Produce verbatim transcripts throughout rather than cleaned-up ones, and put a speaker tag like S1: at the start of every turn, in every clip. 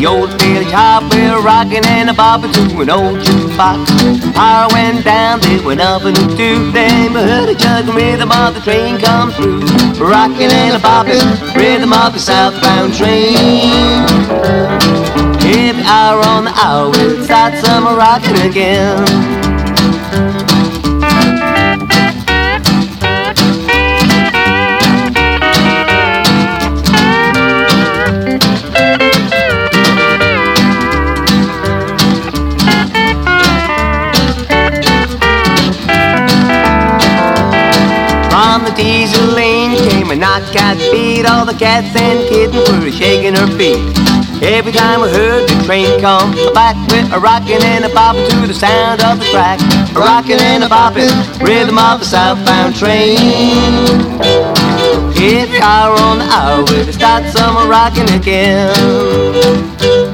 S1: the old village hop, we're rocking and a bopping to an old jukebox. Power went down, there went nothing to do. Then we heard a juggling rhythm of the train come through. Rocking and a bopping, rhythm of the southbound train. Every hour on the hour, we'll start summer rocking again. From the diesel lane came a knock-out beat. All the cats and kittens were shaking their feet. Every time we heard the train come back, with a rockin' and a boppin' to the sound of the track. A rockin' and a boppin', rhythm of the southbound train. Every hour on the hour, we'll start summer rockin' again.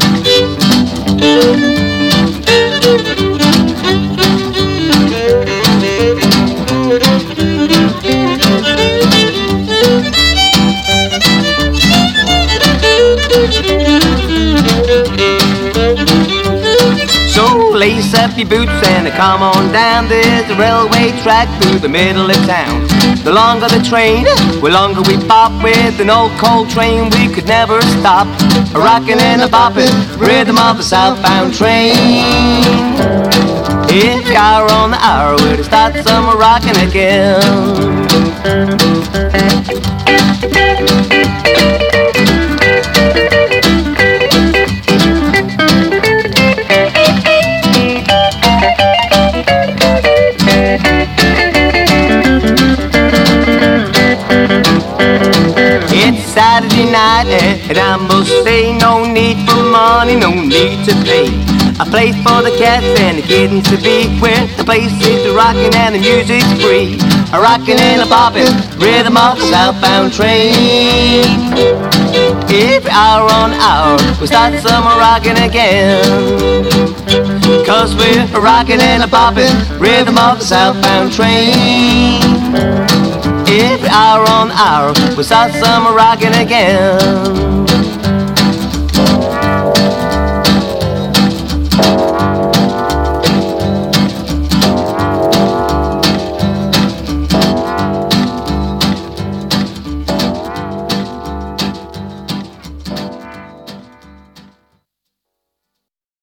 S1: So lace up your boots and come on down. There's a railway track through the middle of town. The longer the train, the longer we pop. With an old coal train we could never stop. A rockin' and a boppin', rhythm of the southbound train. Every hour on the hour, we'll start summer rockin' again. It's Saturday night and I must say no need for money, no need to pay. A place for the cats and the kittens to be, where the place is rockin' and the music's free. A rockin' and a boppin', rhythm of the southbound train. Every hour on hour, we start summer rockin' again. Cause we're a rockin' and a boppin', rhythm of the southbound train. Every hour on hour, we start summer rockin' again.